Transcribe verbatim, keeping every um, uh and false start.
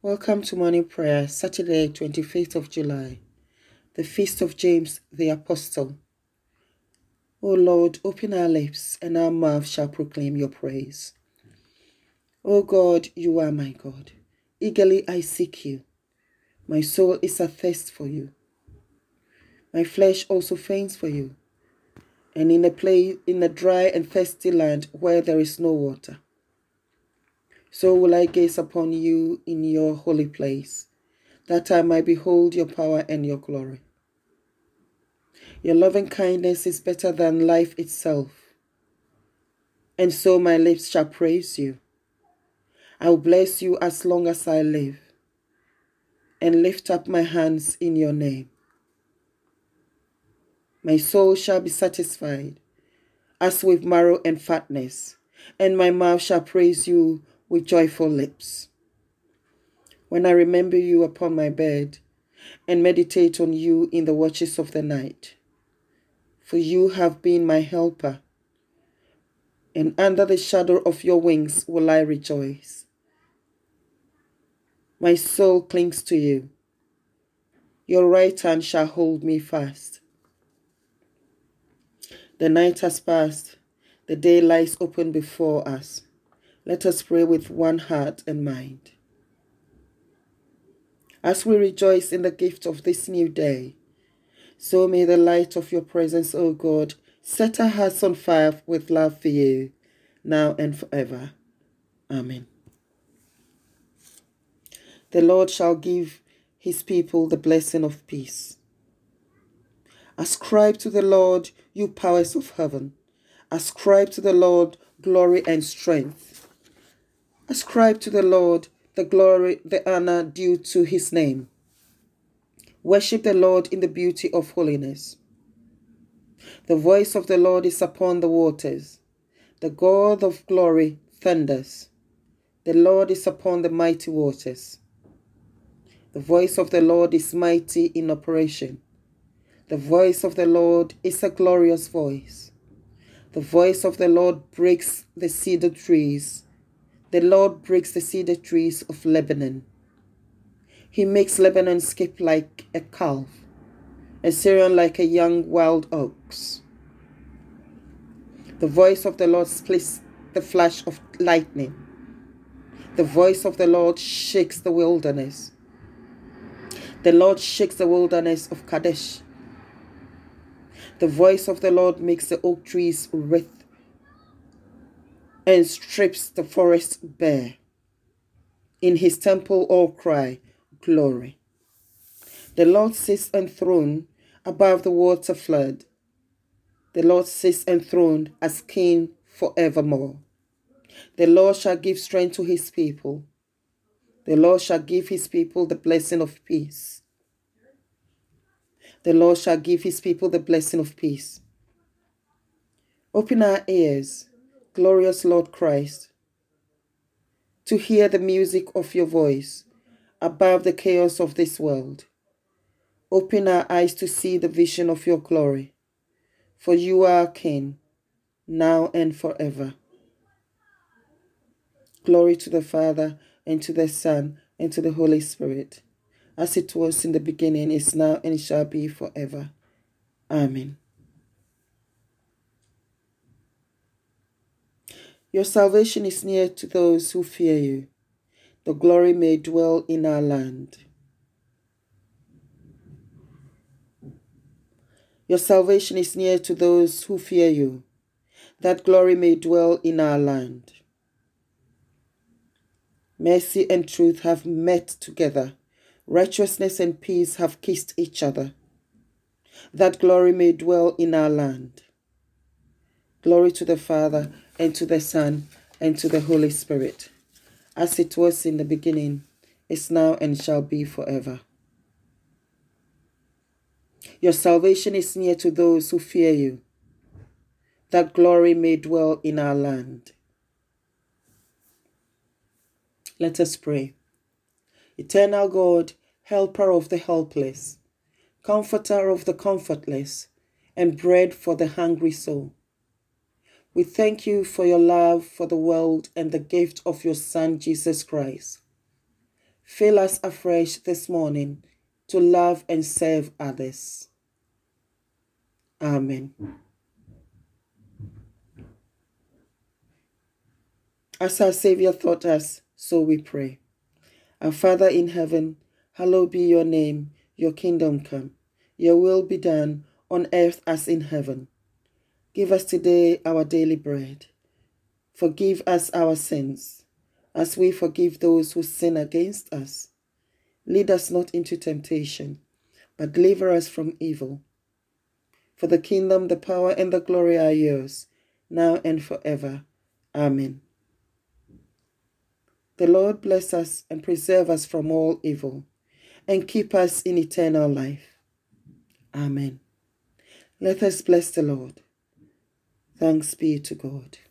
Welcome to morning prayer, Saturday, twenty-fifth of July, the feast of James the Apostle. O Lord, open our lips, and our mouth shall proclaim your praise. O God, you are my God. Eagerly I seek you. My soul is athirst for you. My flesh also faints for you, and in a place in a dry and thirsty land where there is no water. So will I gaze upon you in your holy place, that I might behold your power and your glory. Your loving kindness is better than life itself, and so my lips shall praise you. I will bless you as long as I live, and lift up my hands in your name. My soul shall be satisfied, as with marrow and fatness, and my mouth shall praise you with joyful lips. When I remember you upon my bed, and meditate on you in the watches of the night, for you have been my helper, and under the shadow of your wings will I rejoice. My soul clings to you. Your right hand shall hold me fast. The night has passed. The day lies open before us. Let us pray with one heart and mind. As we rejoice in the gift of this new day, so may the light of your presence, O God, set our hearts on fire with love for you, now and forever. Amen. The Lord shall give his people the blessing of peace. Ascribe to the Lord, you powers of heaven. Ascribe to the Lord glory and strength. Ascribe to the Lord the glory, the honor due to his name. Worship the Lord in the beauty of holiness. The voice of the Lord is upon the waters. The God of glory thunders. The Lord is upon the mighty waters. The voice of the Lord is mighty in operation. The voice of the Lord is a glorious voice. The voice of the Lord breaks the cedar trees. The Lord breaks the cedar trees of Lebanon. He makes Lebanon skip like a calf, and Syrian like a young wild ox. The voice of the Lord splits the flash of lightning. The voice of the Lord shakes the wilderness. The Lord shakes the wilderness of Kadesh. The voice of the Lord makes the oak trees writhe and strips the forest bare. In his temple all cry, glory. The Lord sits enthroned above the water flood. The Lord sits enthroned as king forevermore. The Lord shall give strength to his people. The Lord shall give his people the blessing of peace. The Lord shall give his people the blessing of peace. Open our ears, glorious Lord Christ, to hear the music of your voice above the chaos of this world. Open our eyes to see the vision of your glory, for you are King, now and forever. Glory to the Father, and to the Son, and to the Holy Spirit, as it was in the beginning, is now, and shall be forever. Amen. Your salvation is near to those who fear you. The glory may dwell in our land. Your salvation is near to those who fear you, that glory may dwell in our land. Mercy and truth have met together. Righteousness and peace have kissed each other, that glory may dwell in our land. Glory to the Father, and to the Son, and to the Holy Spirit, as it was in the beginning, is now, and shall be forever. Your salvation is near to those who fear you, that glory may dwell in our land. Let us pray. Eternal God, helper of the helpless, comforter of the comfortless, and bread for the hungry soul, we thank you for your love for the world and the gift of your Son, Jesus Christ. fill us afresh this morning to love and serve others. Amen. As our Savior taught us, so we pray. Our Father in heaven, hallowed be your name, your kingdom come. Your will be done on earth as in heaven. Give us today our daily bread. Forgive us our sins, as we forgive those who sin against us. Lead us not into temptation, but deliver us from evil. For the kingdom, the power, and the glory are yours, now and forever. Amen. The Lord bless us and preserve us from all evil, and keep us in eternal life. Amen. Let us bless the Lord. Thanks be to God.